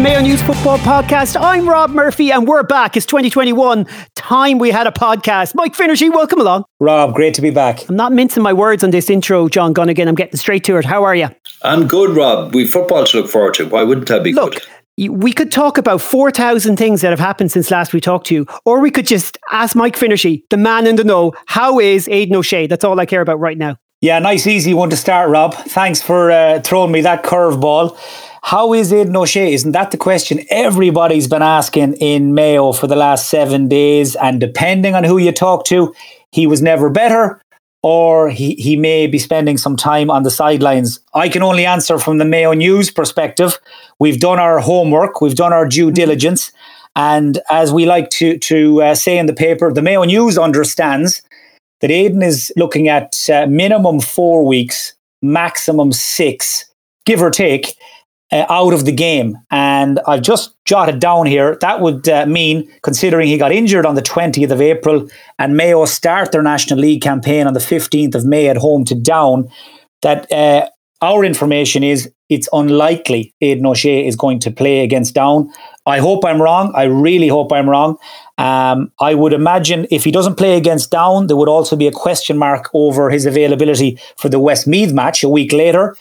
Mayo News Football Podcast. I'm Rob Murphy and we're back. It's 2021. Time we had a podcast. Mike Finnerty, welcome along. Rob, great to be back. I'm not mincing my words on this intro, John Gunnigan. I'm getting straight to it. How are you? I'm good, Rob. We've football to look forward to. Why wouldn't I be good? We could talk about 4,000 things that have happened since last we talked to you, or we could just ask Mike Finnerty, the man in the know, how is Aidan O'Shea? That's all I care about right now. Yeah, nice easy one to start, Rob. Thanks for throwing me that curveball. How is Aidan O'Shea? Isn't that the question everybody's been asking in Mayo for the last 7 days? And depending on who you talk to, he was never better, or he may be spending some time on the sidelines. I can only answer from the Mayo News perspective. We've done our homework, we've done our due diligence, and as we like to say in the paper, the Mayo News understands that Aidan is looking at minimum 4 weeks, maximum 6, give or take, out of the game. And I've just jotted down here, that would mean, considering he got injured on the 20th of April and Mayo start their National League campaign on the 15th of May at home to Down, that our information is it's unlikely Aidan O'Shea is going to play against Down. I hope I'm wrong. I really hope I'm wrong. I would imagine if he doesn't play against Down, there would also be a question mark over his availability for the Westmeath match a week later.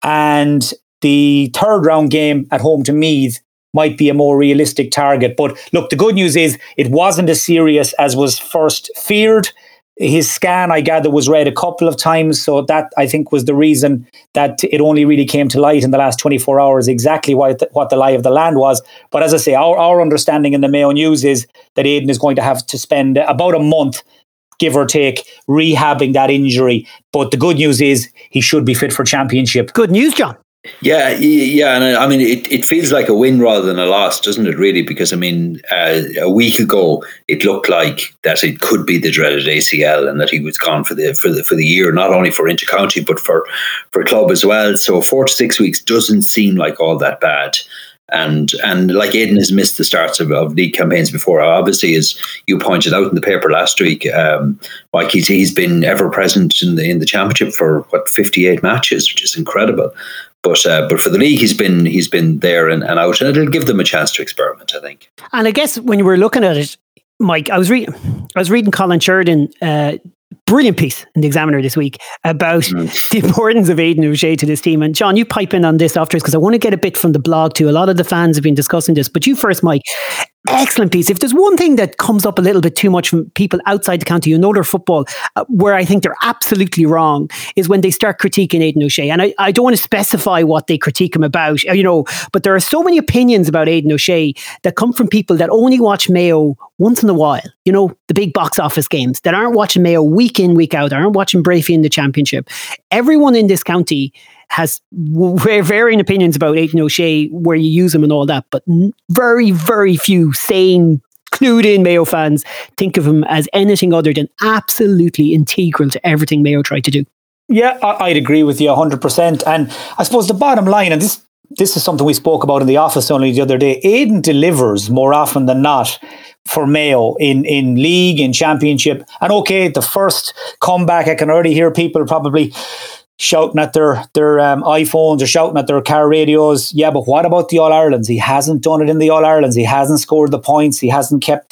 And the third round game at home to Meath might be a more realistic target. But look, the good news is it wasn't as serious as was first feared. His scan, I gather, was read a couple of times. So that, I think, was the reason that it only really came to light in the last 24 hours exactly what the lie of the land was. But as I say, our understanding in the Mayo News is that Aidan is going to have to spend about a month, give or take, rehabbing that injury. But the good news is he should be fit for championship. Good news, John. Yeah, and I mean, it feels like a win rather than a loss, doesn't it, really? Because, I mean, a week ago, it looked like that it could be the dreaded ACL and that he was gone for the year, not only for intercounty, but for club as well. So 4 to 6 weeks doesn't seem like all that bad. And like Aidan has missed the starts of league campaigns before. Obviously, as you pointed out in the paper last week, Mike, he's been ever present in the championship for 58 matches, which is incredible. But for the league, he's been there and out, and it'll give them a chance to experiment, I think. And I guess when you were looking at it, Mike, I was reading Colin Sheridan, brilliant piece in the Examiner this week about the importance of Aidan O'Shea to this team. And John, you pipe in on this afterwards because I want to get a bit from the blog too. A lot of the fans have been discussing this, but you first, Mike. Excellent piece. If there's one thing that comes up a little bit too much from people outside the county who know their football, where I think they're absolutely wrong, is when they start critiquing Aidan O'Shea. And I don't want to specify what they critique him about, but there are so many opinions about Aidan O'Shea that come from people that only watch Mayo once in a while, the big box office games, that aren't watching Mayo week in, week out, aren't watching Brafey in the championship. Everyone in this county has varying opinions about Aidan O'Shea, where you use him and all that, but very, very few sane, clued in Mayo fans think of him as anything other than absolutely integral to everything Mayo tried to do. Yeah, I'd agree with you 100%. And I suppose the bottom line, and this is something we spoke about in the office only the other day, Aidan delivers more often than not for Mayo in league, in championship. And okay, the first comeback, I can already hear people probably shouting at their iPhones or shouting at their car radios. Yeah, but what about the All-Irelands? He hasn't done it in the All-Irelands. He hasn't scored the points. He hasn't kept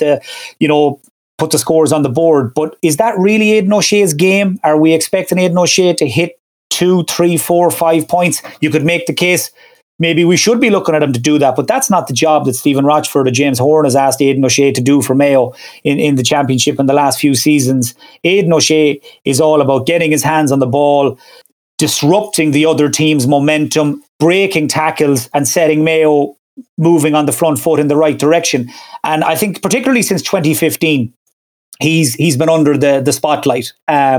put the scores on the board. But is that really Aidan O'Shea's game? Are we expecting Aidan O'Shea to hit 2, 3, 4, 5 points? You could make the case maybe we should be looking at him to do that, but that's not the job that Stephen Rochford or James Horan has asked Aidan O'Shea to do for Mayo in the championship in the last few seasons. Aidan O'Shea is all about getting his hands on the ball, disrupting the other team's momentum, breaking tackles and setting Mayo moving on the front foot in the right direction. And I think particularly since 2015, he's been under the spotlight.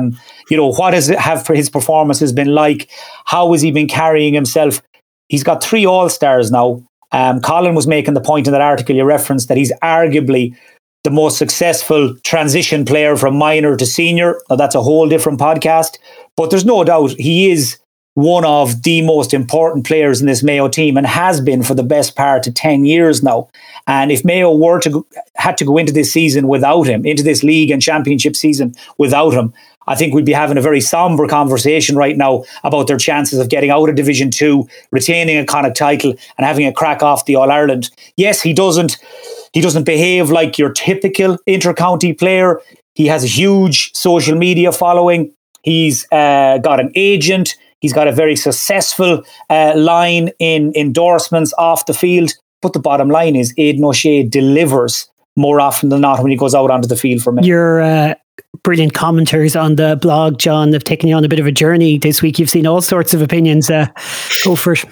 What have his performances been like? How has he been carrying himself? He's got 3 All-Stars now. Colin was making the point in that article you referenced that he's arguably the most successful transition player from minor to senior. Now, that's a whole different podcast. But there's no doubt he is one of the most important players in this Mayo team and has been for the best part of 10 years now. And if Mayo had to go into this season without him, into this league and championship season without him, I think we'd be having a very somber conversation right now about their chances of getting out of Division 2, retaining a Connacht title and having a crack off the All-Ireland. Yes, he doesn't behave like your typical inter-county player. He has a huge social media following. He's got an agent. He's got a very successful line in endorsements off the field. But the bottom line is Aidan O'Shea delivers more often than not when he goes out onto the field for me. Your brilliant commenters on the blog, John, have taken you on a bit of a journey this week. You've seen all sorts of opinions. Go for it.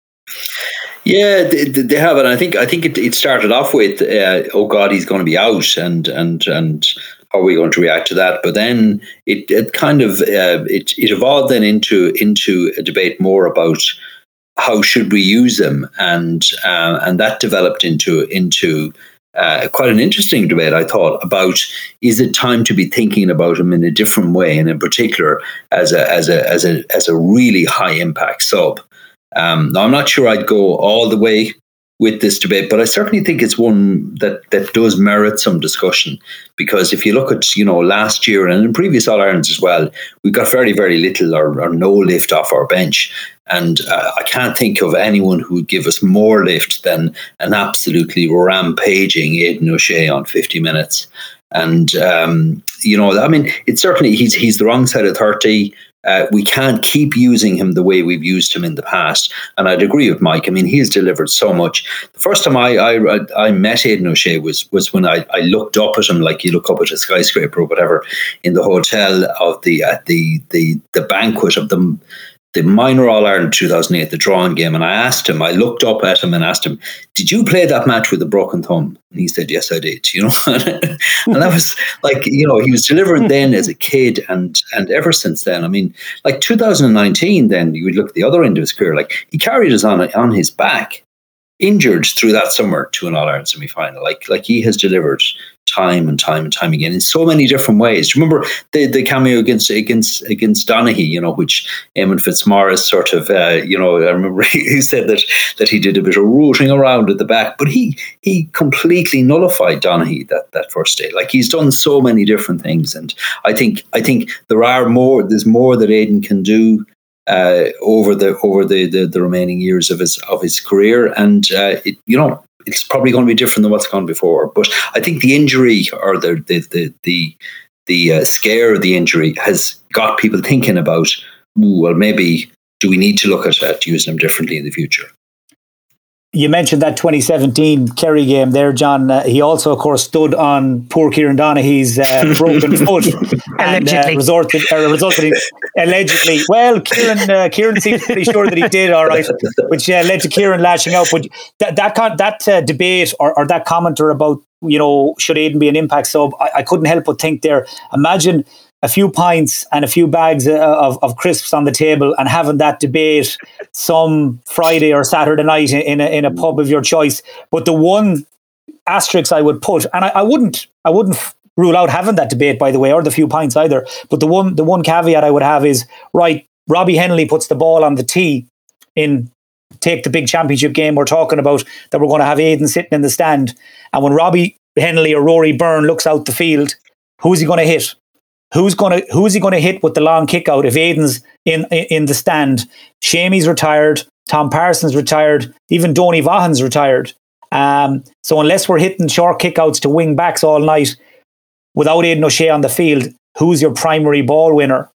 Yeah, they have, and I think it started off with, oh God, he's going to be out, and how are we going to react to that? But then it kind of it evolved then into a debate more about how should we use him, and that developed into quite an interesting debate, I thought, about is it time to be thinking about him in a different way, and in particular as a really high impact sub. Now, I'm not sure I'd go all the way with this debate, but I certainly think it's one that does merit some discussion, because if you look at, last year and in previous All-Irelands as well, we got very, very little or no lift off our bench. And I can't think of anyone who would give us more lift than an absolutely rampaging Aidan O'Shea on 50 minutes. And, it's certainly, he's the wrong side of 30. We can't keep using him the way we've used him in the past. And I'd agree with Mike. I mean, he's delivered so much. The first time I met Aidan O'Shea was when I looked up at him like you look up at a skyscraper or whatever in the hotel of the banquet of the minor All-Ireland 2008, the drawing game. And I looked up at him and asked him, did you play that match with a broken thumb? And he said, yes, I did, and that was like, he was delivering then as a kid and ever since then. I mean, like 2019, then you would look at the other end of his career, like he carried us on his back, injured through that summer to an All-Ireland semi-final. Like he has delivered time and time and time again in so many different ways. Remember the cameo against Donaghy, which Eamon Fitzmaurice sort of, I remember he said that he did a bit of rooting around at the back, but he completely nullified Donaghy that first day. Like he's done so many different things, and I think there's more that Aidan can do over the remaining years of his career, and it's probably going to be different than what's gone before. But I think the injury or the scare of the injury has got people thinking about, well, maybe do we need to look at using him differently in the future? You mentioned that 2017 Kerry game there, John. He also, of course, stood on poor Kieran Donaghy's broken foot and resulted in allegedly. Well, Kieran seems pretty sure that he did, all right, which led to Kieran lashing out. But that debate or that commenter about, should Aidan be an impact sub, I couldn't help but think there, imagine a few pints and a few bags of crisps on the table and having that debate some Friday or Saturday night in a pub of your choice. But the one asterisk I would put, and I wouldn't rule out having that debate, by the way, or the few pints either. But the one caveat I would have is, right, Robbie Hennelly puts the ball on the tee in take the big championship game we're talking about, that we're going to have Aidan sitting in the stand. And when Robbie Hennelly or Rory Byrne looks out the field, who's he going to hit? Who's he going to hit with the long kick out if Aidan's in the stand? Shamey's retired, Tom Parsons retired, even Donny Vaughan's retired. So unless we're hitting short kickouts to wing backs all night without Aidan O'Shea on the field, who's your primary ball winner?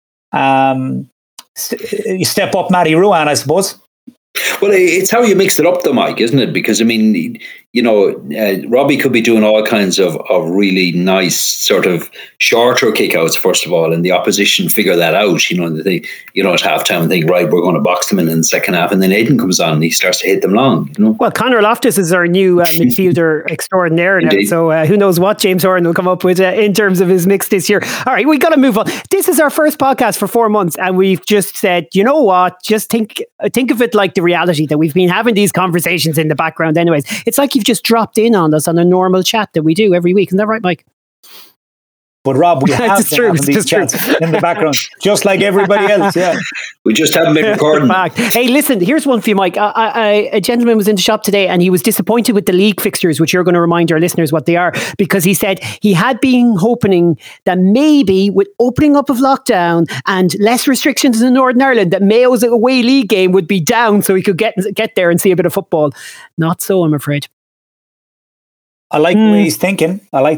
You step up Matty Ruan, I suppose. Well, it's how you mix it up though, Mike, isn't it? Because, I mean, Robbie could be doing all kinds of really nice sort of shorter kickouts, first of all, and the opposition figure that out, and they, at halftime think, right, we're going to box them in the second half, and then Aidan comes on and he starts to hit them long. Well, Conor Loftus is our new midfielder extraordinaire now, so who knows what James Horan will come up with in terms of his mix this year. All right, we got to move on. This is our first podcast for 4 months, and we've just said, you know what, just think of it like the reality that we've been having these conversations in the background anyways. It's like you've just dropped in on us on a normal chat that we do every week. Isn't that right, Mike? But Rob, we have been having these chats in the background, just like everybody else. Yeah, we just haven't been recording. Hey, listen, here's one for you, Mike. A gentleman was in the shop today and he was disappointed with the league fixtures, which you're going to remind our listeners what they are, because he said he had been hoping that maybe with opening up of lockdown and less restrictions in Northern Ireland, that Mayo's away league game would be down so he could get there and see a bit of football. Not so, I'm afraid. I like the way he's thinking.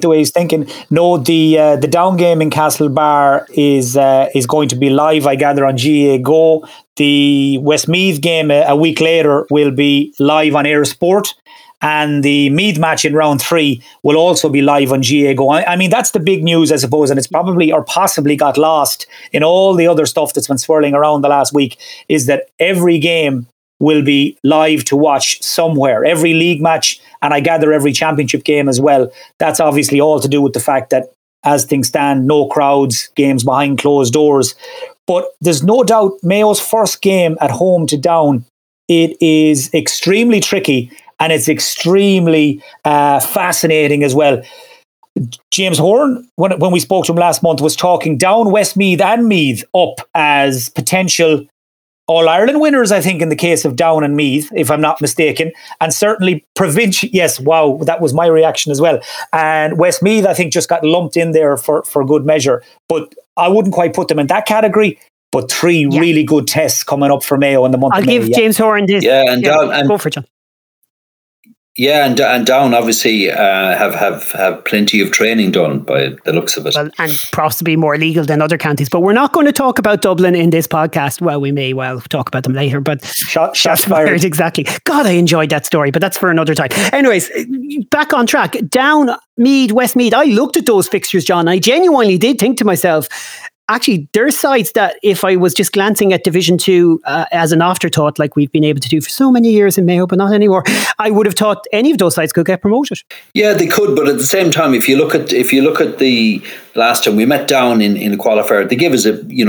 No, the Down game in Castlebar is going to be live, I gather, on GA Go. The Westmeath game a week later will be live on Air Sport. And the Meath match in round 3 will also be live on GA Go. I mean, that's the big news, I suppose, and it's probably or possibly got lost in all the other stuff that's been swirling around the last week, is that every game will be live to watch somewhere. Every league match, and I gather every championship game as well. That's obviously all to do with the fact that, as things stand, no crowds, games behind closed doors. But there's no doubt Mayo's first game at home to Down, it is extremely tricky and it's extremely fascinating as well. James Horan, when we spoke to him last month, was talking Down, Westmeath and Meath up as potential All-Ireland winners, I think, in the case of Down and Meath, if I'm not mistaken. And certainly provincial, yes, wow, that was my reaction as well. And Westmeath, I think, just got lumped in there for good measure. But I wouldn't quite put them in that category. But 3 really good tests coming up for Mayo in the month of May. I'll give James Horan this. Down, go for it, John. Yeah, and Down obviously have plenty of training done by the looks of it. Well, and possibly more legal than other counties. But we're not going to talk about Dublin in this podcast. Well, we may well talk about them later, but shots fired. Exactly. God, I enjoyed that story, but that's for another time. Anyways, back on track. Down, Meath, Westmeath. I looked at those fixtures, John. I genuinely did think to myself, actually, there are sides that if I was just glancing at Division 2 as an afterthought, like we've been able to do for so many years in Mayo, but not anymore, I would have thought any of those sides could get promoted. Yeah, they could, but at the same time, if you look at the last time we met Down in the qualifier, they gave us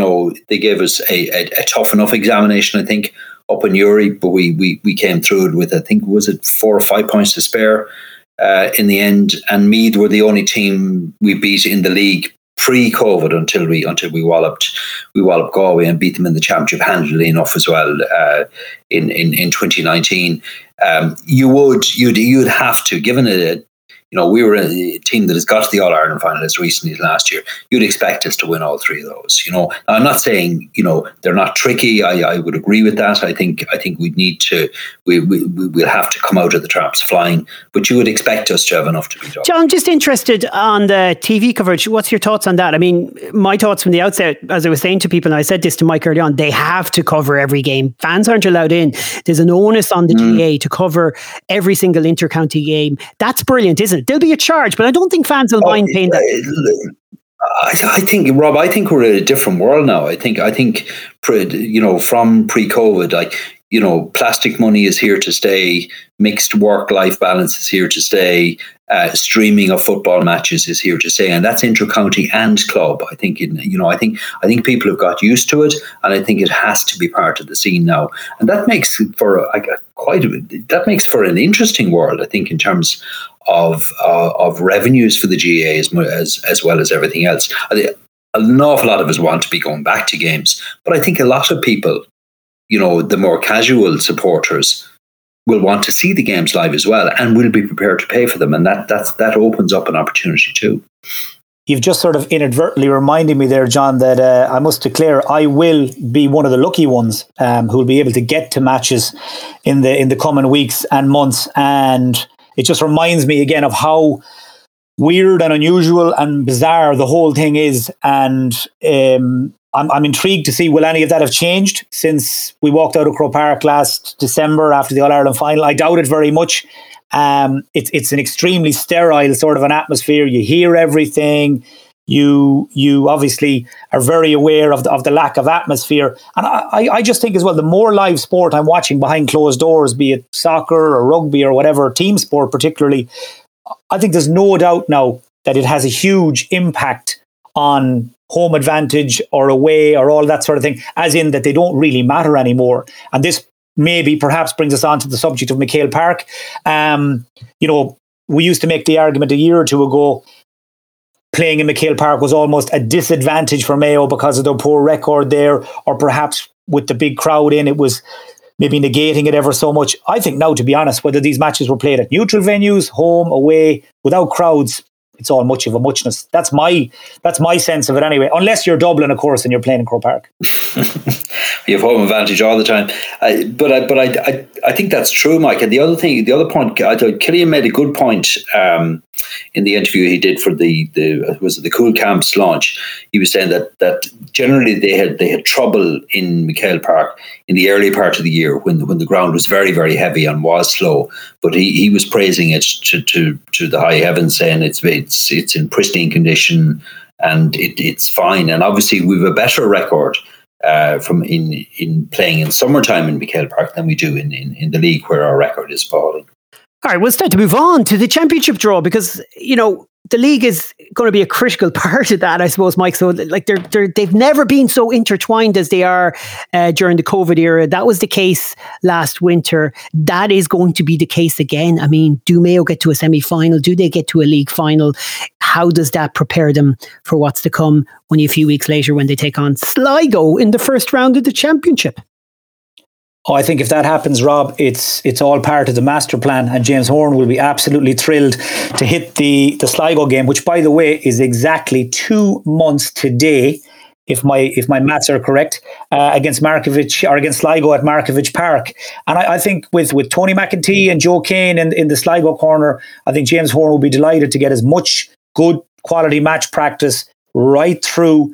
a tough enough examination, I think, up in Uri, but we came through it with, I think, was it 4 or 5 points to spare in the end, and Meath were the only team we beat in the league pre-COVID until we walloped Galway and beat them in the championship handily enough as well in 2019. You'd have to, given it, we were a team that has got to the All-Ireland final as recently as last year. You'd expect us to win all 3 of those. I'm not saying they're not tricky. I would agree with that. I think we'd need to. We'll have to come out of the traps flying. But you would expect us to have enough to beat up. John, just interested on the TV coverage. What's your thoughts on that? I mean, my thoughts from the outset, as I was saying to people, and I said this to Mike early on, they have to cover every game. Fans aren't allowed in. There's an onus on the GA to cover every single inter-county game. That's brilliant, isn't it? There'll be a charge, but I don't think fans will mind paying that. I think, Rob, we're in a different world now. I think, from pre-COVID, plastic money is here to stay. Mixed work-life balance is here to stay. Streaming of football matches is here to stay, and that's inter-county and club. I think, I think people have got used to it, and I think it has to be part of the scene now, and that makes for an interesting world. I think in terms of revenues for the GA as well as everything else. An awful lot of us want to be going back to games, but I think a lot of people, the more casual supporters, will want to see the games live as well and will be prepared to pay for them, and that opens up an opportunity too. You've just sort of inadvertently reminded me there, John, that I must declare I will be one of the lucky ones who will be able to get to matches in the coming weeks and months, and it just reminds me again of how weird and unusual and bizarre the whole thing is. And I'm intrigued to see, will any of that have changed since we walked out of Croke Park last December after the All-Ireland final? I doubt it very much. It's an extremely sterile sort of an atmosphere. You hear everything. You obviously are very aware of the lack of atmosphere. And I just think as well, the more live sport I'm watching behind closed doors, be it soccer or rugby or whatever, team sport particularly, I think there's no doubt now that it has a huge impact on home advantage or away or all that sort of thing, as in that they don't really matter anymore. And this maybe perhaps brings us on to the subject of McHale Park. We used to make the argument a year or two ago, playing in McHale Park was almost a disadvantage for Mayo because of their poor record there, or perhaps with the big crowd in, it was maybe negating it ever so much. I think now, to be honest, whether these matches were played at neutral venues, home, away, without crowds, it's all much of a muchness. That's my sense of it anyway. Unless you're Dublin, of course, and you're playing in Croke Park. You have home advantage all the time. But I think that's true, Mike. And the other point, I thought Killian made a good point in the interview he did for the Cool Camps launch. He was saying that generally they had trouble in McHale Park in the early part of the year when the ground was very, very heavy and was slow. But he was praising it to the high heavens, saying it's in pristine condition and it's fine. And obviously we've a better record from in playing in summertime in McHale Park than we do in the league, where our record is appalling. All right, we'll start to move on to the championship draw, because the league is going to be a critical part of that, I suppose, Mike. So, like, they've never been so intertwined as they are during the COVID era. That was the case last winter. That is going to be the case again. I mean, do Mayo get to a semi-final? Do they get to a league final? How does that prepare them for what's to come only a few weeks later when they take on Sligo in the first round of the championship? Oh, I think if that happens, Rob, it's all part of the master plan, and James Horan will be absolutely thrilled to hit the Sligo game, which, by the way, is exactly 2 months today, if my maths are correct, against Markovich, or against Sligo at Markovich Park. And I think with Tony McEntee and Joe Kane in the Sligo corner, I think James Horan will be delighted to get as much good quality match practice right through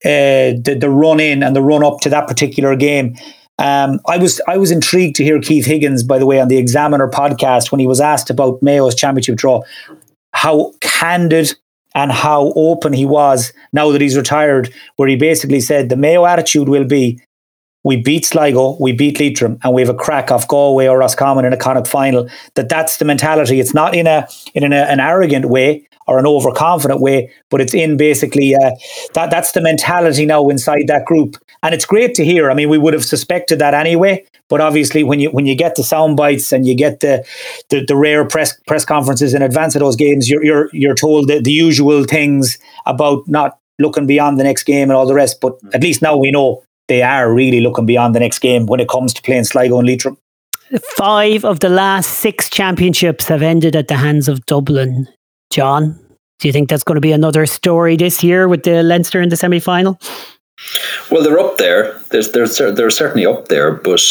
the run in and the run up to that particular game. I was intrigued to hear Keith Higgins, by the way, on the Examiner podcast when he was asked about Mayo's championship draw, how candid and how open he was now that he's retired, where he basically said the Mayo attitude will be, we beat Sligo, we beat Leitrim, and we have a crack off Galway or Roscommon in a Connacht final. That's the mentality. It's not in an arrogant way or an overconfident way, but it's in basically that's the mentality now inside that group. And it's great to hear. I mean, we would have suspected that anyway, but obviously when you get the sound bites and you get the rare press conferences in advance of those games, you're told the usual things about not looking beyond the next game and all the rest. But at least now we know they are really looking beyond the next game when it comes to playing Sligo and Leitrim. 5 of the last 6 championships have ended at the hands of Dublin. John, do you think that's going to be another story this year with the Leinster in the semi-final? Well, they're up there. They're certainly up there, but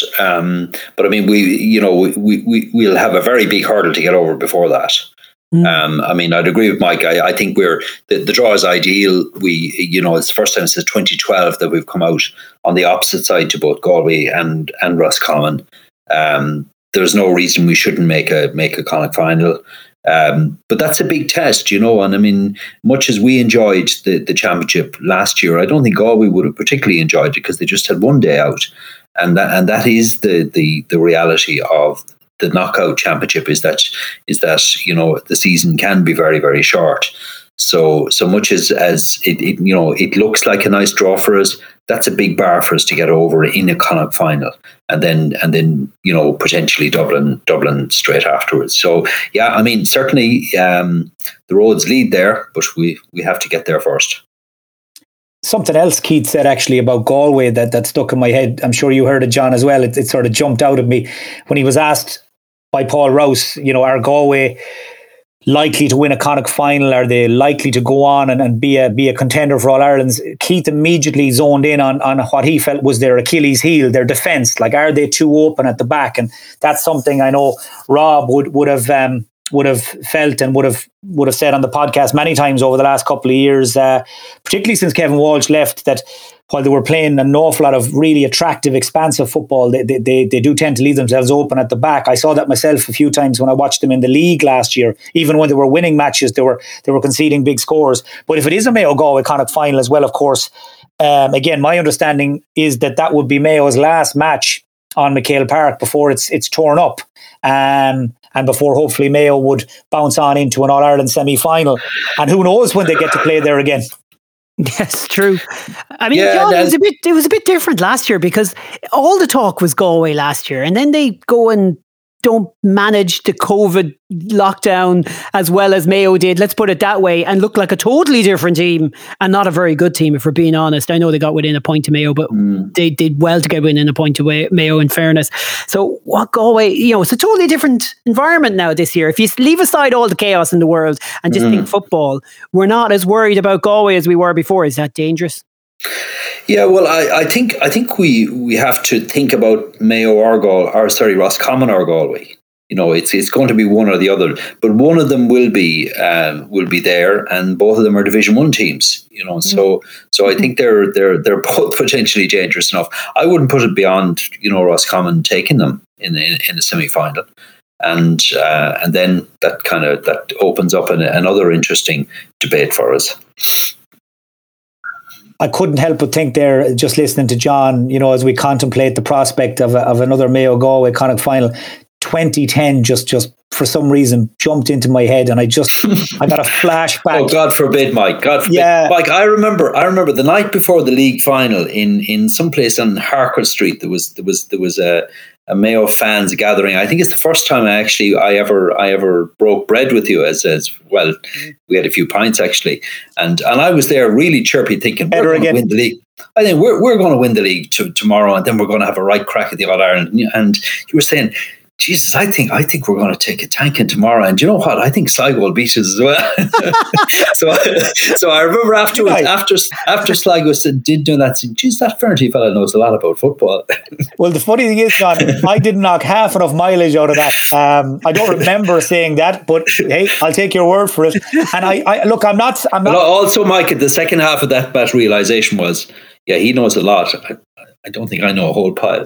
I mean, we'll have a very big hurdle to get over before that. I mean, I'd agree with Mike. I think the draw is ideal. It's the first time since 2012 that we've come out on the opposite side to both Galway and Roscommon. There's no reason we shouldn't make a Connacht final. But that's a big test, and I mean, much as we enjoyed the championship last year, I don't think Galway would have particularly enjoyed it because they just had one day out, and that is the reality of the knockout championship is that the season can be very, very short. So much as it looks like a nice draw for us, that's a big bar for us to get over in a Connacht final, and then potentially Dublin straight afterwards. So yeah, I mean, certainly the roads lead there, but we have to get there first. Something else Keith said actually about Galway that stuck in my head. I'm sure you heard it, John, as well. It sort of jumped out at me when he was asked by Paul Rouse, are Galway likely to win a Connacht final? Are they likely to go on and be a contender for All Ireland's? Keith immediately zoned in on what he felt was their Achilles heel, their defence. Like, are they too open at the back? And that's something I know Rob would have felt and would have said on the podcast many times over the last couple of years, particularly since Kevin Walsh left, that while they were playing an awful lot of really attractive, expansive football, they do tend to leave themselves open at the back. I saw that myself a few times when I watched them in the league last year. Even when they were winning matches, they were conceding big scores. But if it is a Mayo-Galway Connacht final as well, of course, again, my understanding is that would be Mayo's last match on McHale Park before it's torn up. And before hopefully Mayo would bounce on into an All-Ireland semi-final. And who knows when they get to play there again. Yes, true. I mean, John, it was a bit different last year because all the talk was Galway last year, and then they go and don't manage the COVID lockdown as well as Mayo did, let's put it that way, and look like a totally different team and not a very good team, if we're being honest. I know they got within a point to Mayo, but they did well to get within a point to Mayo, in fairness. So what Galway, it's a totally different environment now this year. If you leave aside all the chaos in the world and just think football, we're not as worried about Galway as we were before. Is that dangerous? Yeah, well, I think we have to think about Mayo or Roscommon or Galway. It's going to be one or the other, but one of them will be there, and both of them are Division 1 teams. So I think they're both potentially dangerous enough. I wouldn't put it beyond Roscommon taking them in the semi-final, and then that opens up another interesting debate for us. I couldn't help but think there, just listening to John, as we contemplate the prospect of another Mayo Galway Connacht final. 2010 just for some reason jumped into my head, and I got a flashback. Oh, God forbid, Mike! God forbid. Yeah. Mike, I remember the night before the league final in some place on Harcourt Street. There was a Mayo fans gathering. I think it's the first time I ever broke bread with you as well. We had a few pints actually, and I was there really chirpy, thinking we're going to win the league. I think we're going to win the league tomorrow, and then we're going to have a right crack at the All Ireland. And you were saying, Jesus, I think we're going to take a tanking tomorrow, and you know what? I think Sligo will beat us as well. so I remember after Sligo did do that, saying, "Geez, that Fernty fella knows a lot about football." Well, the funny thing is, John, I didn't knock half enough mileage out of that. I don't remember saying that, but hey, I'll take your word for it. And I look, I'm not. But also, Mike, the second half of that realization was, yeah, he knows a lot. I don't think I know a whole pile.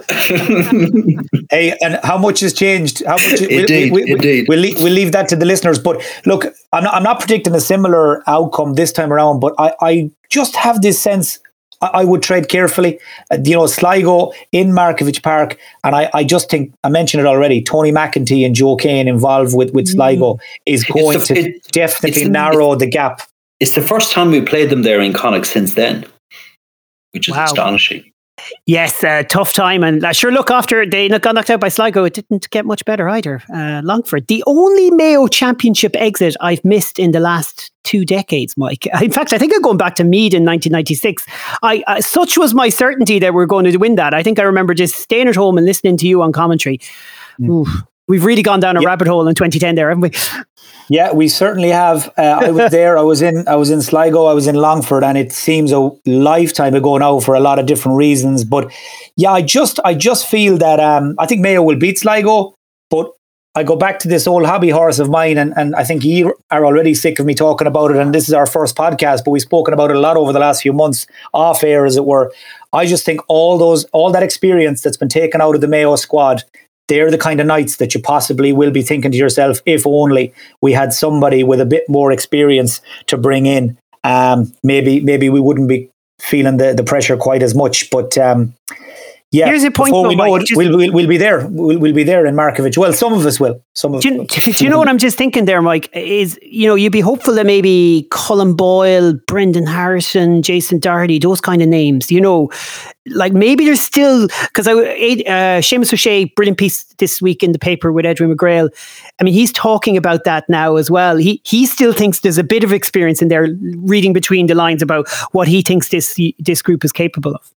Hey, and how much has changed? How much? Indeed. We'll leave that to the listeners. But look, I'm not predicting a similar outcome this time around. But I just have this sense I would tread carefully. Sligo in Markievicz Park, and I just think, I mentioned it already, Tony McEntee and Joe Kane involved with Sligo is going to definitely narrow the gap. It's the first time we played them there in Connacht since then, which is astonishing. Yes, tough time. And sure, look, after they got knocked out by Sligo, it didn't get much better either. Longford, the only Mayo Championship exit I've missed in the last 2 decades, Mike. In fact, I think I'm going back to Meath in 1996. Such was my certainty that we're going to win that. I think I remember just staying at home and listening to you on commentary. Ooh, we've really gone down a rabbit hole in 2010 there, haven't we? Yeah, we certainly have. I was there. I was in Sligo. I was in Longford, and it seems a lifetime ago now for a lot of different reasons. But yeah, I just feel that I think Mayo will beat Sligo. But I go back to this old hobby horse of mine, and I think you are already sick of me talking about it. And this is our first podcast, but we've spoken about it a lot over the last few months, off air, as it were. I just think all that experience that's been taken out of the Mayo squad, they're the kind of nights that you possibly will be thinking to yourself, if only we had somebody with a bit more experience to bring in. Maybe we wouldn't be feeling the pressure quite as much. But yeah, here's a point, before we know it, we'll be there. We'll be there in Markievicz. Well, some of us will. Do you know what I'm just thinking there, Mike? Is you'd be hopeful that maybe Colin Boyle, Brendan Harrison, Jason Doherty, those kind of names. Like maybe there's still, because Seamus O'Shea, brilliant piece this week in the paper with Edwin McGrail. I mean, he's talking about that now as well. He still thinks there's a bit of experience in there, reading between the lines about what he thinks this group is capable of.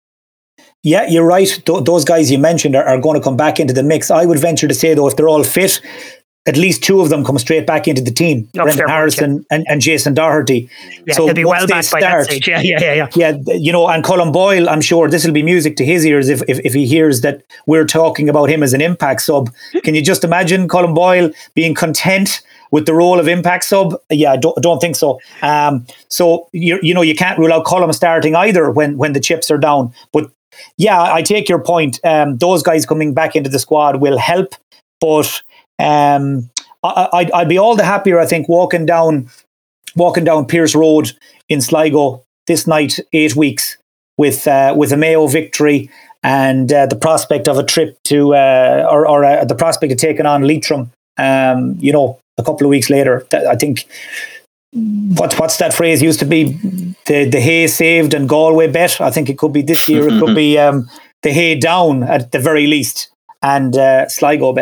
Yeah, you're right. Those guys you mentioned are going to come back into the mix. I would venture to say, though, if they're all fit, at least 2 of them come straight back into the team. Brendan Harrison and Jason Doherty. Yeah, so they'll be well back by that stage. Yeah. Yeah, and Colin Boyle, I'm sure this will be music to his ears if he hears that we're talking about him as an impact sub. Can you just imagine Colin Boyle being content with the role of impact sub? Yeah, I don't think so. So you can't rule out Colin starting either when the chips are down. But yeah, I take your point. Those guys coming back into the squad will help, but I'd be all the happier, I think, walking down Pierce Road in Sligo this night, 8 weeks, with a Mayo victory and the prospect of a trip to the prospect of taking on Leitrim. A couple of weeks later. I think what's that phrase used to be? The hay saved and Galway bet. I think it could be this year. It could be the hay down at the very least, and Sligo bet.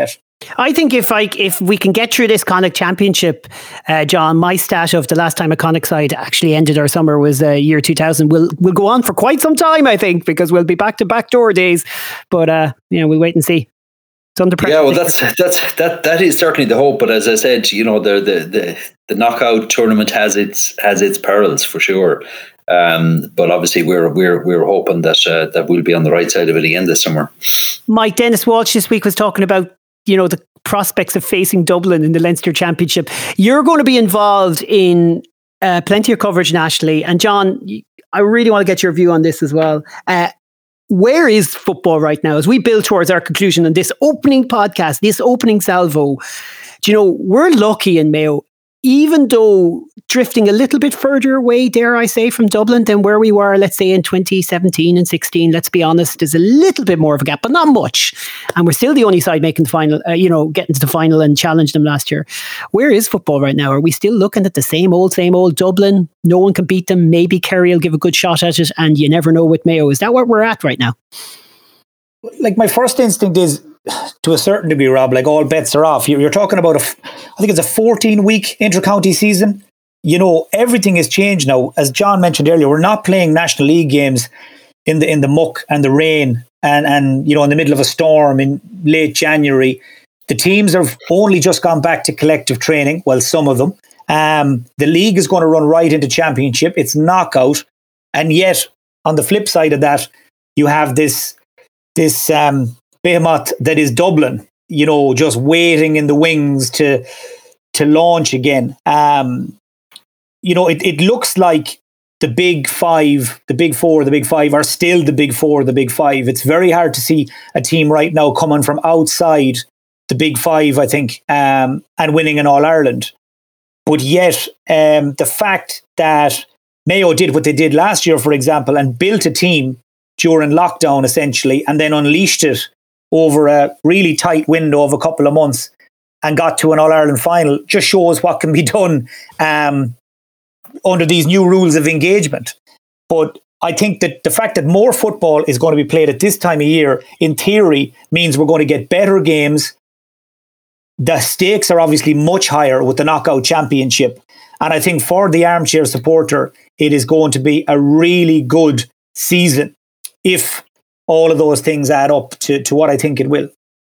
I think if we can get through this Connacht Championship, John, my stat of the last time a Connacht side actually ended our summer was year 2000. We'll go on for quite some time, I think, because we'll be back to backdoor days. But we'll wait and see. It's under pressure. Yeah, well, that is certainly the hope. But as I said, the knockout tournament has its perils for sure. But obviously, we're hoping that we'll be on the right side of it again this summer. Mike, Dennis Walsh this week was talking about the prospects of facing Dublin in the Leinster Championship. You're going to be involved in plenty of coverage nationally, and John, I really want to get your view on this as well. Where is football right now as we build towards our conclusion on this opening podcast, this opening salvo? We're lucky in Mayo, even though drifting a little bit further away, dare I say, from Dublin than where we were, let's say, in 2017 and 16. Let's be honest, there's a little bit more of a gap, but not much. And we're still the only side making the final, getting to the final and challenged them last year. Where is football right now? Are we still looking at the same old Dublin? No one can beat them. Maybe Kerry will give a good shot at it, and you never know with Mayo. Is that where we're at right now? Like, my first instinct is, to a certain degree, Rob, like, all bets are off. You're talking about I think it's a 14-week inter-county season. Everything has changed now. As John mentioned earlier, we're not playing National League games in the muck and the rain and in the middle of a storm in late January. The teams have only just gone back to collective training. Well, some of them. The league is going to run right into championship. It's knockout, and yet on the flip side of that, you have this behemoth that is Dublin, just waiting in the wings to launch again. It looks like the big five, the big four, the big five are still the big four, the big five. It's very hard to see a team right now coming from outside the big five, I think, and winning an All-Ireland. But yet, the fact that Mayo did what they did last year, for example, and built a team during lockdown, essentially, and then unleashed it over a really tight window of a couple of months and got to an All-Ireland final, just shows what can be done under these new rules of engagement. But I think that the fact that more football is going to be played at this time of year, in theory, means we're going to get better games. The stakes are obviously much higher with the knockout championship. And I think for the armchair supporter, it is going to be a really good season if all of those things add up to what I think it will.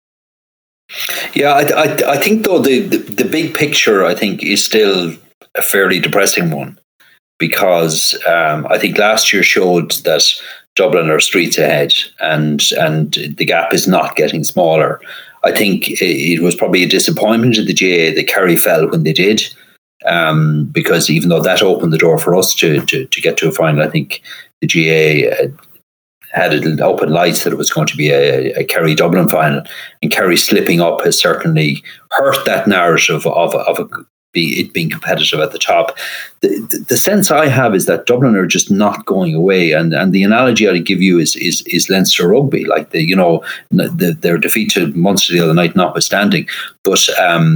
Yeah, I think, though, the big picture, I think, is still a fairly depressing one, because I think last year showed that Dublin are streets ahead, and the gap is not getting smaller. I think it was probably a disappointment to the GAA that Kerry fell when they did, because even though that opened the door for us to get to a final, I think the GAA had it open lights that it was going to be a Kerry-Dublin final, and Kerry slipping up has certainly hurt that narrative of it being competitive at the top. The sense I have is that Dublin are just not going away, and the analogy I'd give you is Leinster rugby, like their defeat to Munster the other night notwithstanding, but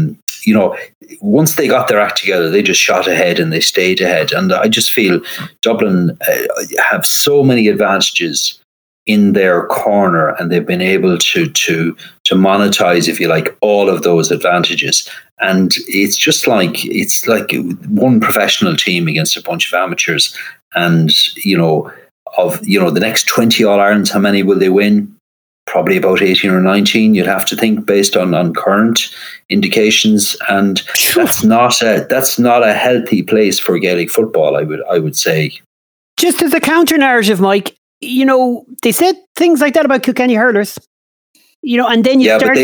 once they got their act together, they just shot ahead and they stayed ahead. And I just feel Dublin have so many advantages in their corner, and they've been able to monetize, if you like, all of those advantages. And it's like one professional team against a bunch of amateurs. And the next 20 All-Irelands, how many will they win? Probably about 18 or 19, you'd have to think, based on current indications. And that's not a healthy place for Gaelic football, I would say. Just as a counter narrative, Mike, they said things like that about Kilkenny hurlers. And then you start.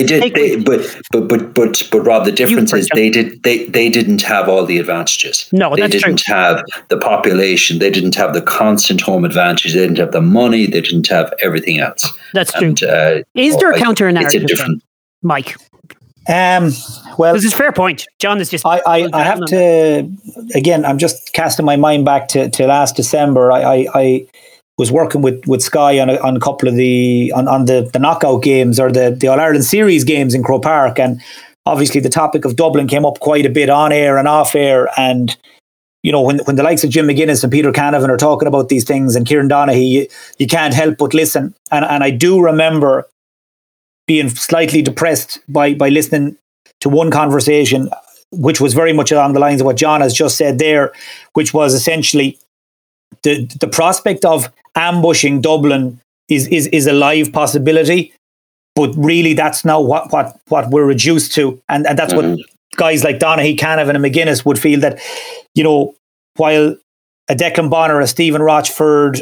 But Rob, the difference is they didn't have all the advantages. No, that's true. They didn't have the population. They didn't have the constant home advantage. They didn't have the money. They didn't have everything else. That's true. Is there a counter narrative, Mike? Well, this is a fair point. John is just. I have to. Again, I'm just casting my mind back to last December. I was working with Sky on a couple of the knockout games, or the All-Ireland series games in Croke Park, and obviously the topic of Dublin came up quite a bit on air and off air. And when the likes of Jim McGuinness and Peter Canavan are talking about these things, and Kieran Donaghy, you can't help but listen. And I do remember being slightly depressed by listening to one conversation, which was very much along the lines of what John has just said there, which was essentially the prospect of ambushing Dublin is a live possibility, but really that's now what we're reduced to, and that's what guys like Donaghy, Canavan and McGuinness would feel, that, you know, while a Declan Bonner, a Stephen Rochford,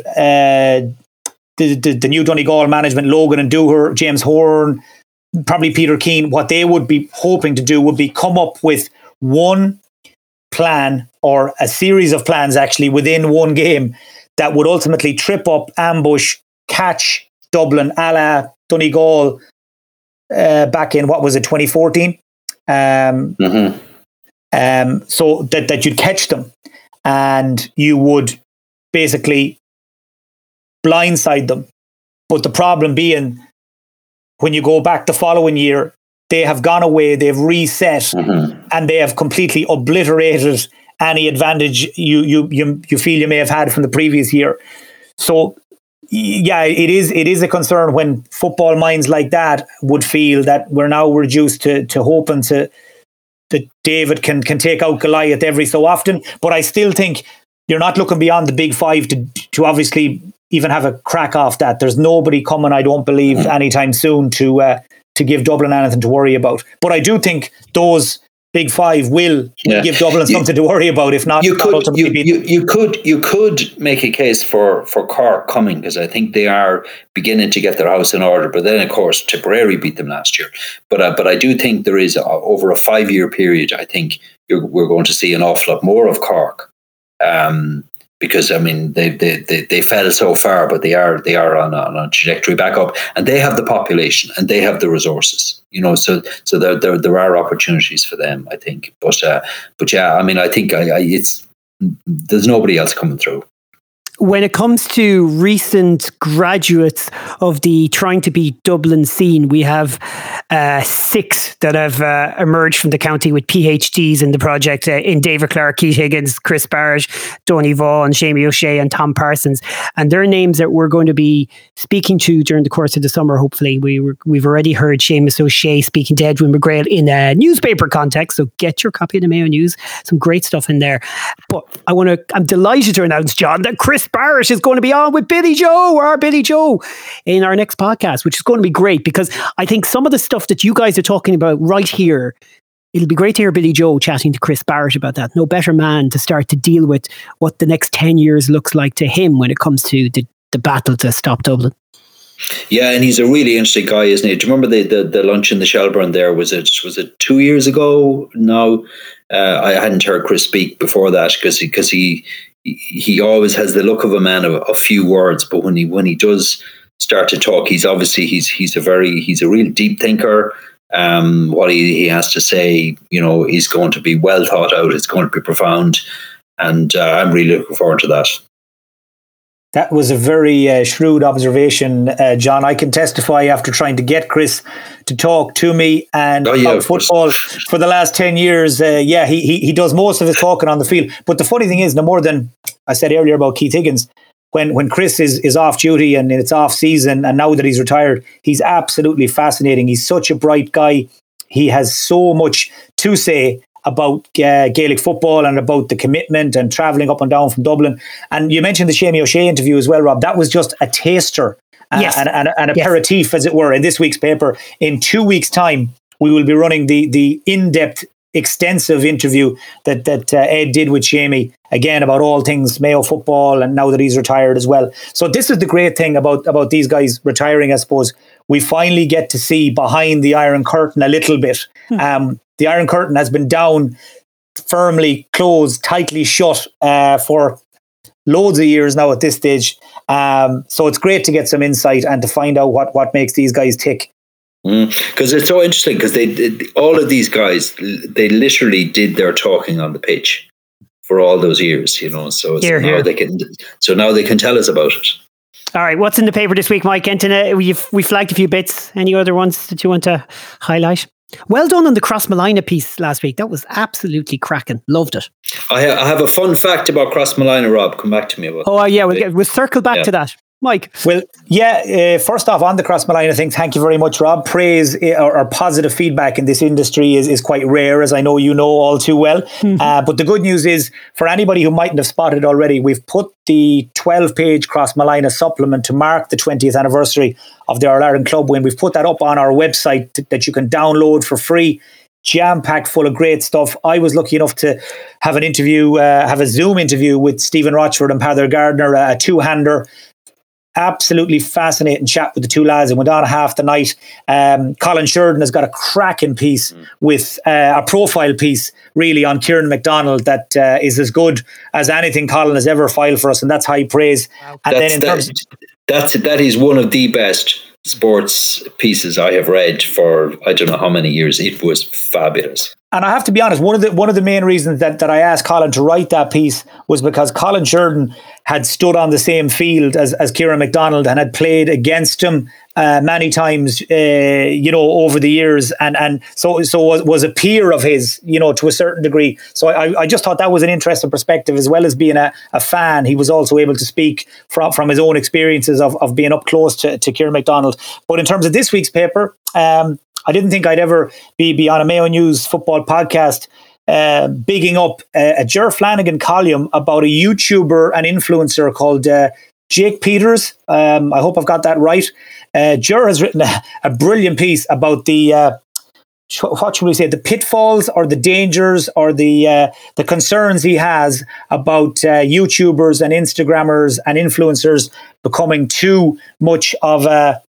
the new Donegal management, Logan and Dooher, James Horn, probably Peter Keane, what they would be hoping to do would be come up with one plan, or a series of plans actually, within one game that would ultimately trip up, ambush, catch Dublin a la Donegal back in, what was it, 2014? So that you'd catch them and you would basically blindside them. But the problem being, when you go back the following year, they have gone away, they've reset, and they have completely obliterated any advantage you feel you may have had from the previous year. So yeah, it is a concern when football minds like that would feel that we're now reduced to hoping that David can take out Goliath every so often. But I still think you're not looking beyond the big five to obviously even have a crack off that. There's nobody coming, I don't believe, anytime soon to give Dublin anything to worry about. But I do think those big five will give Dublin something to worry about. If not, you could make a case for Cork coming, because I think they are beginning to get their house in order. But then, of course, Tipperary beat them last year. But I do think there is over a 5-year period, I think we're going to see an awful lot more of Cork. Because I mean they fell so far, but they are on a trajectory back up, and they have the population and they have the resources, you know. So there are opportunities for them, I think. But yeah, I mean, I think there's nobody else coming through. When it comes to recent graduates of the trying to beat Dublin scene, we have 6 that have emerged from the county with PhDs in the project, in David Clark, Keith Higgins, Chris Barrett, Donny Vaughan, Seamie O'Shea and Tom Parsons. And they're names that we're going to be speaking to during the course of the summer, hopefully. We've already heard Seamus O'Shea speaking to Edwin McGrail in a newspaper context, so get your copy of the Mayo News. Some great stuff in there. But I'm delighted to announce, John, that Chris Barrett is going to be on with Billy Joe in our next podcast, which is going to be great, because I think some of the stuff that you guys are talking about right here, it'll be great to hear Billy Joe chatting to Chris Barrett about that. No better man to start to deal with what the next 10 years looks like to him when it comes to the battle to stop Dublin. Yeah, and he's a really interesting guy, isn't he? Do you remember the lunch in the Shelbourne there? Was it 2 years ago now? I hadn't heard Chris speak before that, because he always has the look of a man of a few words, but when he does start to talk, he's a real deep thinker. What he has to say, you know, is going to be well thought out. It's going to be profound, and I'm really looking forward to that. That was a very shrewd observation, John. I can testify, after trying to get Chris to talk to me and about football for the last 10 years. He does most of his talking on the field. But the funny thing is, no more than I said earlier about Keith Higgins, when Chris is off duty and it's off season, and now that he's retired, he's absolutely fascinating. He's such a bright guy. He has so much to say about Gaelic football and about the commitment and travelling up and down from Dublin. And you mentioned the Seamie O'Shea interview as well, Rob. That was just a taster and an aperitif, as it were, in this week's paper. In 2 weeks' time, we will be running the in-depth, extensive interview that Ed did with Seamie, again, about all things Mayo football, and now that he's retired as well. So this is the great thing about these guys retiring, I suppose. We finally get to see behind the Iron Curtain a little bit. The Iron Curtain has been down, firmly closed, tightly shut for loads of years now at this stage. So it's great to get some insight and to find out what makes these guys tick. Because it's so interesting, because all of these guys, they literally did their talking on the pitch for all those years, you know. So now they can tell us about it. All right, what's in the paper this week, Mike? Enton, we flagged a few bits. Any other ones that you want to highlight? Well done on the Crossmolina piece last week. That was absolutely cracking. Loved it. I have a fun fact about Crossmolina, Rob. Come back to me about we'll circle back to that. Mike? Well, yeah, first off, on the Cross Malina thing, thank you very much, Rob. Praise or positive feedback in this industry is quite rare, as I know you know all too well. But the good news is, for anybody who mightn't have spotted already, we've put the 12-page Cross Malina supplement to mark the 20th anniversary of the All-Ireland Club win. We've put that up on our website that you can download for free. Jam-packed full of great stuff. I was lucky enough to have an interview, have a Zoom interview with Stephen Rochford and Peadar Gardner, a two-hander. Absolutely fascinating chat with the two lads, and went on half the night. Colin Sheridan has got a cracking piece with a profile piece really on Kieran McDonald that is as good as anything Colin has ever filed for us, and that's high praise. Wow. And then in terms that is one of the best sports pieces I have read for I don't know how many years. It was fabulous. And I have to be honest, one of the main reasons that I asked Colin to write that piece was because Colin Sheridan had stood on the same field as Kieran McDonald and had played against him many times, over the years, and so was a peer of his, to a certain degree. So I just thought that was an interesting perspective, as well as being a fan. He was also able to speak from his own experiences of being up close to Kieran McDonald. But in terms of this week's paper, I didn't think I'd ever be on a Mayo News football podcast bigging up a Ger Flanagan column about a YouTuber and influencer called Jake Peters. I hope I've got that right. Ger has written a brilliant piece about the what should we say, the pitfalls or the dangers or the concerns he has about YouTubers and Instagrammers and influencers becoming too much of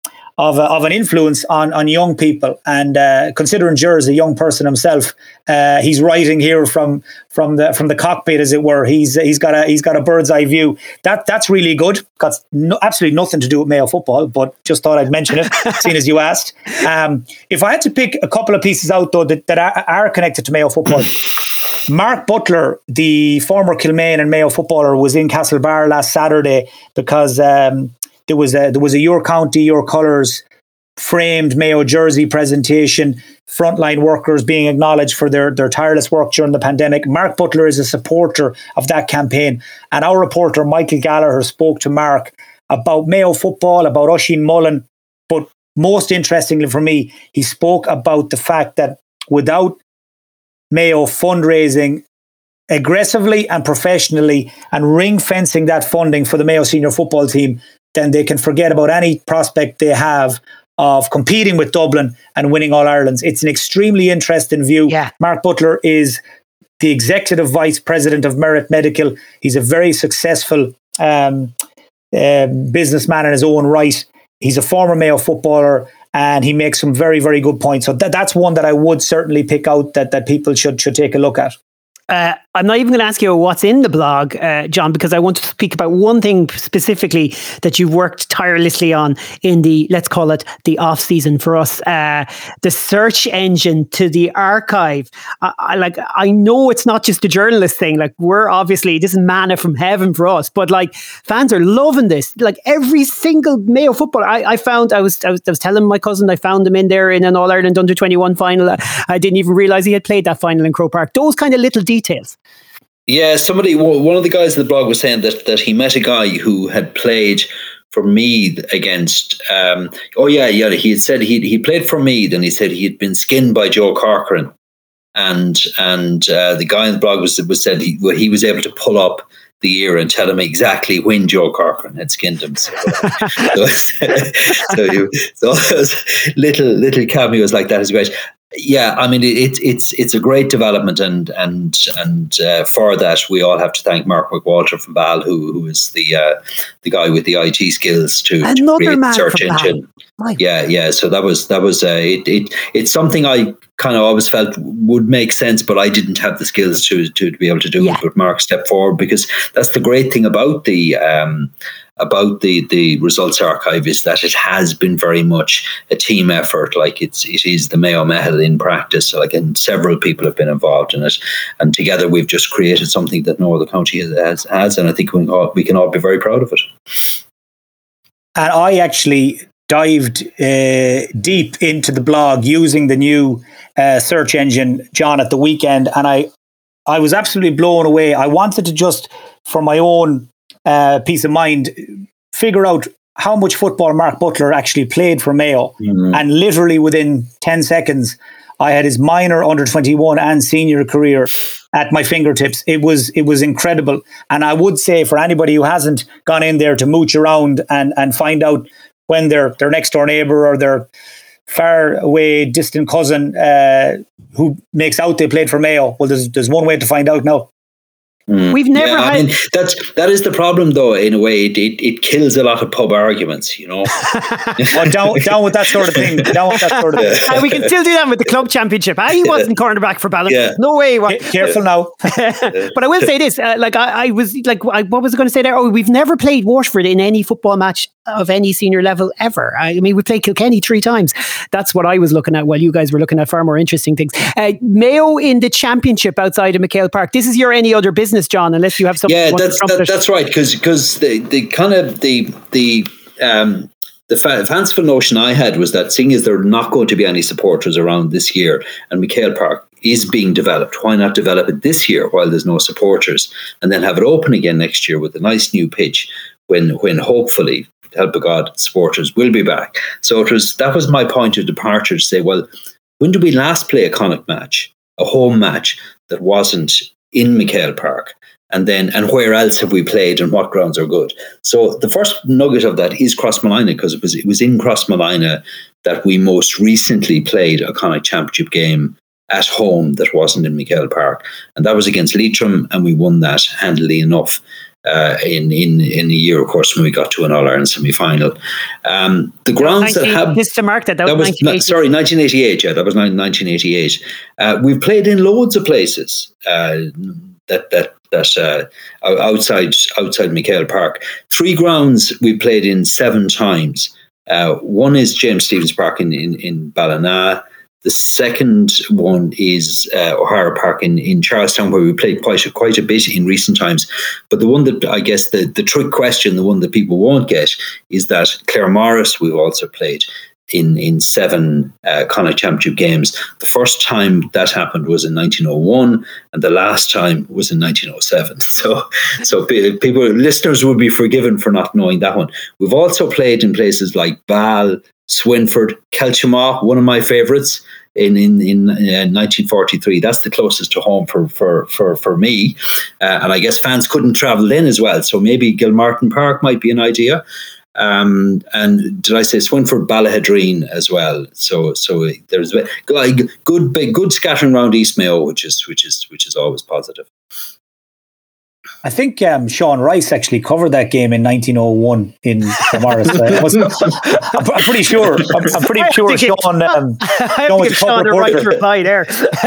an influence on young people. And considering Ger is a young person himself, he's writing here from the cockpit, as it were. He's got a bird's eye view. That's really good. Got absolutely nothing to do with Mayo football, but just thought I'd mention it, seeing as you asked. If I had to pick a couple of pieces out though that are connected to Mayo football, Mark Butler, the former Kilmaine and Mayo footballer, was in Castlebar last Saturday because there was a Your County, Your Colours framed Mayo jersey presentation, frontline workers being acknowledged for their tireless work during the pandemic. Mark Butler is a supporter of that campaign, and our reporter Michael Gallagher spoke to Mark about Mayo football, about Oisín Mullen, but most interestingly for me, he spoke about the fact that without Mayo fundraising aggressively and professionally and ring fencing that funding for the Mayo senior football team, then they can forget about any prospect they have of competing with Dublin and winning All-Irelands. It's an extremely interesting view. Yeah. Mark Butler is the executive vice president of Merit Medical. He's a very successful businessman in his own right. He's a former Mayo footballer, and he makes some very, very good points. So that's one that I would certainly pick out that people should take a look at. I'm not even going to ask you what's in the blog, John, because I want to speak about one thing specifically that you've worked tirelessly on in the, let's call it the off season for us, the search engine to the archive. I know it's not just a journalist thing. Like, we're obviously, this is manna from heaven for us, but like, fans are loving this. Like, every single Mayo footballer I found, I was telling my cousin I found him in there in an All-Ireland under-21 final. I didn't even realise he had played that final in Croke Park. Those kind of little details. Yeah, one of the guys in the blog was saying that he met a guy who had played for Meath against. He had said he played for Meath, and he said he had been skinned by Joe Corcoran, and the guy in the blog was said he was able to pull up the year and tell him exactly when Joe Corcoran had skinned him. So those little cameos like that is great. Yeah, I mean it's a great development, and for that we all have to thank Mark McWalter from Ball, who is the guy with the IT skills to create the search engine. Right. Yeah. So that was it's something I kind of always felt would make sense, but I didn't have the skills to be able to do it. But Mark stepped forward, because that's the great thing about the results archive, is that it has been very much a team effort. Like it is the Mayo Method in practice. Like, and several people have been involved in it, and together we've just created something that no other county has, and I think we can all be very proud of it. And I actually dived deep into the blog using the new search engine, John, at the weekend, and I was absolutely blown away. I wanted to just, for my own peace of mind, figure out how much football Mark Butler actually played for Mayo. And literally within 10 seconds, I had his minor, under 21 and senior career at my fingertips. It was incredible. And I would say for anybody who hasn't gone in there to mooch around and find out when their next door neighbour or their far away distant cousin who makes out they played for Mayo, well, there's one way to find out now. We've never had. I mean, that is the problem, though. In a way, it kills a lot of pub arguments. You know, down with that sort of thing. Down with that sort of thing. And we can still do that with the club championship. He wasn't cornerback for Ballon. Yeah. No way. Careful now. But I will say this: I was like, what was I going to say there? Oh, we've never played Waterford in any football match of any senior level ever. I mean, we played Kilkenny 3 times. That's what I was looking at while you guys were looking at far more interesting things. Mayo in the championship outside of McHale Park. This is your any other business, John, unless you have something. Yeah, that's right. Because the kind of the fanciful notion I had was that seeing as there are not going to be any supporters around this year and McHale Park is being developed, why not develop it this year while there's no supporters, and then have it open again next year with a nice new pitch when hopefully, help of God, supporters will be back. So that was my point of departure, to say, well, when did we last play a Connacht match, a home match that wasn't in McHale Park? And where else have we played and what grounds are good? So the first nugget of that is Crossmolina, because it was in Crossmolina that we most recently played a Connacht Championship game at home that wasn't in McHale Park. And that was against Leitrim, and we won that handily enough. In a year, of course, when we got to an All-Ireland semi-final. The grounds that have... Just to mark that was 1988. Yeah, that was 1988. We've played in loads of places that outside McHale Park. 3 grounds we played in 7 times. One is James Stephens Park in Ballina. The second one is O'Hara Park in Charlestown, where we played quite a bit in recent times. But the one that I guess the trick question, the one that people won't get, is that Claremorris we've also played in 7 Connacht Championship games. The first time that happened was in 1901, and the last time was in 1907. So listeners would be forgiven for not knowing that one. We've also played in places like Ball, Swinford, Kelchamaw, one of my favourites in 1943. That's the closest to home for me, and I guess fans couldn't travel in as well. So maybe Gilmartin Park might be an idea. And did I say Swinford, Ballahadreen as well? So there's good scattering around East Mayo, which is always positive. I think Sean Rice actually covered that game in 1901 in Morris. I'm pretty sure. I'm pretty sure Sean. I have to give Sean the right reply there.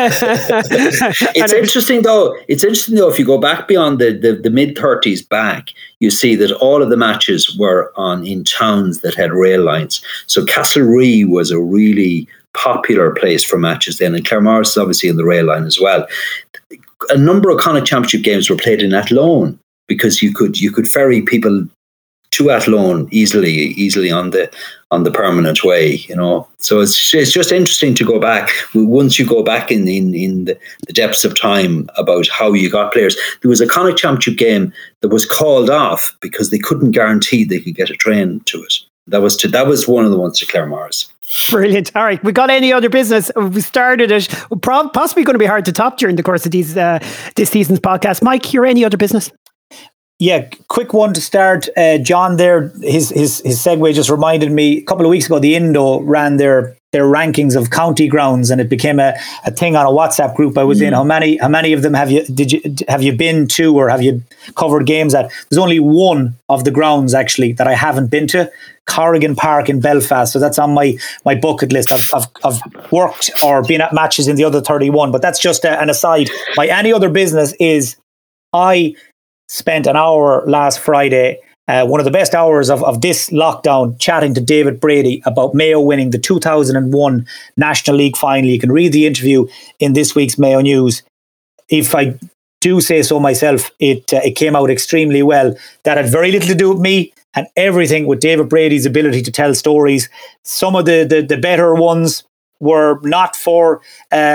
It's interesting though. If you go back beyond the mid 30s back, you see that all of the matches were in towns that had rail lines. So Castlerea was a really popular place for matches then, and Claremorris is obviously in the rail line as well. A number of Connacht Championship games were played in Athlone, because you could ferry people to Athlone easily on the permanent way, you know. So it's just interesting to go back. Once you go back in the depths of time about how you got players. There was a Connacht Championship game that was called off because they couldn't guarantee they could get a train to it. That was one of the ones to Claremorris. Brilliant. All right. We got any other business? We started it. Possibly going to be hard to top during the course of this season's podcast. Mike, your any other business? Yeah, quick one to start. John there, his segue just reminded me, a couple of weeks ago, the Indo ran their rankings of county grounds, and it became a thing on a WhatsApp group I was in. How many of them have you been to, or have you covered games at? There's only one of the grounds actually that I haven't been to, Corrigan Park in Belfast. So that's on my bucket list. I've worked or been at matches in the other 31, but that's just an aside. My any other business is I spent an hour last Friday, one of the best hours of this lockdown, chatting to David Brady about Mayo winning the 2001 National League final. You can read the interview in this week's Mayo News. If I do say so myself, it came out extremely well. That had very little to do with me and everything with David Brady's ability to tell stories. Some of the better ones were not for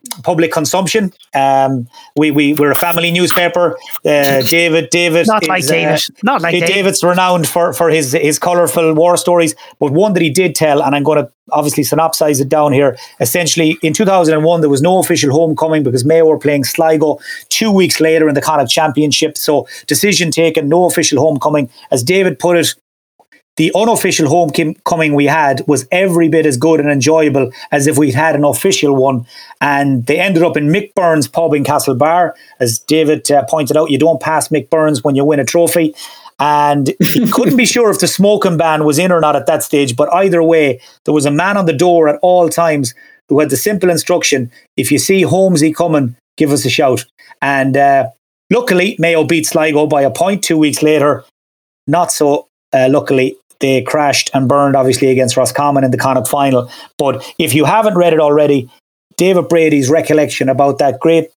public consumption. We're a family newspaper. David not like David. Not like David. David's renowned for his colourful war stories, but one that he did tell, and I'm going to obviously synopsize it down here. Essentially, in 2001, there was no official homecoming because Mayo were playing Sligo 2 weeks later in the Connacht Championship. So decision taken, no official homecoming. As David put it, the unofficial homecoming we had was every bit as good and enjoyable as if we'd had an official one. And they ended up in Mick Burns pub in Castlebar. As David pointed out, you don't pass Mick Burns when you win a trophy. And he couldn't be sure if the smoking ban was in or not at that stage. But either way, there was a man on the door at all times who had the simple instruction, if you see Holmesy coming, give us a shout. And luckily, Mayo beat Sligo by a point 2 weeks later. Not so luckily, they crashed and burned, obviously, against Roscommon in the Connacht final. But if you haven't read it already, David Brady's recollection about that great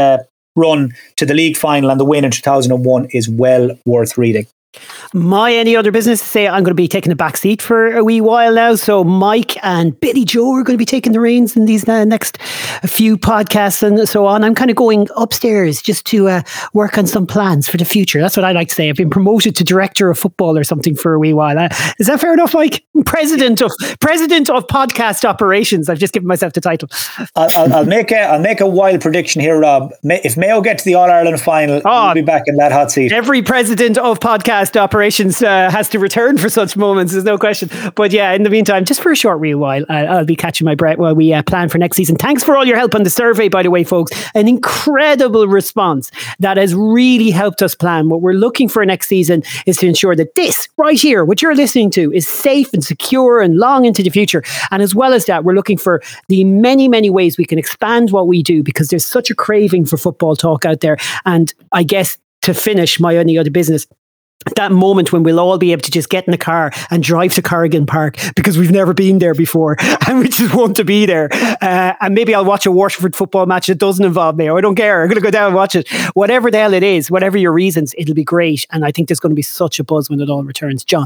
run to the league final and the win in 2001 is well worth reading. My any other business to say, I'm going to be taking a back seat for a wee while now. So Mike and Billy Joe are going to be taking the reins in these next few podcasts and so on. I'm kind of going upstairs just to work on some plans for the future. That's what I like to say. I've been promoted to director of football or something for a wee while. Is that fair enough, Mike? President of podcast operations. I've just given myself the title. I'll make a wild prediction here, Rob. If Mayo get to the All-Ireland final, you'll be back in that hot seat. Every president of podcast operations has to return for such moments, there's no question. But yeah, in the meantime, just for a short wee while, I'll be catching my breath while we plan for next season. Thanks for all your help on the survey, by the way, folks. An incredible response that has really helped us plan. What we're looking for next season is to ensure that this right here, what you're listening to, is safe and secure and long into the future. And as well as that, we're looking for the many, many ways we can expand what we do, because there's such a craving for football talk out there. And I guess to finish my only other business, that moment when we'll all be able to just get in the car and drive to Corrigan Park because we've never been there before and we just want to be there. And maybe I'll watch a Waterford football match that doesn't involve Mayo. I don't care. I'm going to go down and watch it. Whatever the hell it is, whatever your reasons, it'll be great. And I think there's going to be such a buzz when it all returns. John?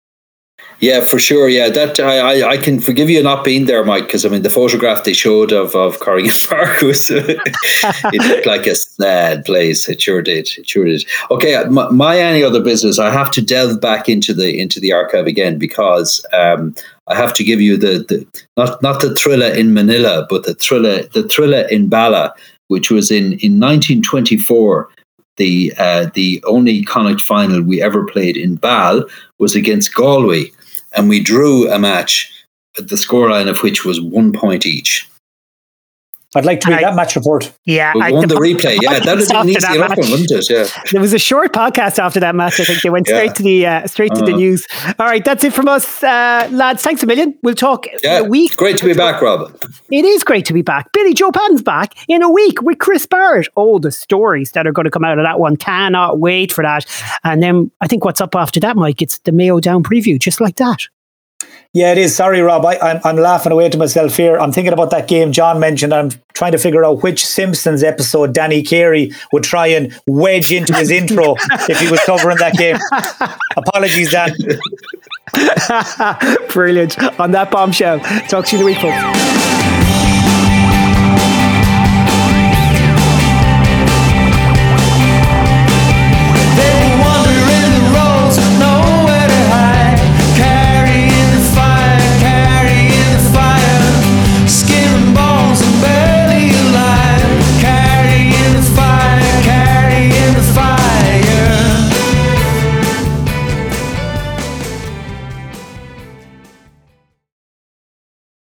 Yeah, for sure. Yeah, that I can forgive you not being there, Mike, because I mean the photograph they showed of Corrigan Park was it looked like a sad place. It sure did. Okay, my any other business. I have to delve back into the archive again because I have to give you the not the thriller in Manila, but the thriller in Bala, which was in 1924. The only Connacht final we ever played in Bal was against Galway, and we drew a match, the scoreline of which was 1 point each. I'd like to read that match report. Yeah, we won the replay. Yeah, that was an easy enough one, wasn't it? Yeah, there was a short podcast after that match. I think they went straight to the news. All right, that's it from us, lads. Thanks a million. We'll talk in a week. Great to be back, Rob. It is great to be back. Billy Joe Padden's back in a week with Chris Barrett. Oh, the stories that are going to come out of that one. Cannot wait for that. And then I think what's up after that, Mike? It's the Mayo Down preview, just like that. Yeah, it is. Sorry, Rob. I'm laughing away to myself here. I'm thinking about that game John mentioned. I'm trying to figure out which Simpsons episode Danny Carey would try and wedge into his intro if he was covering that game. Apologies, Dan. Brilliant. On that bombshell. Talk to you in a week, folks.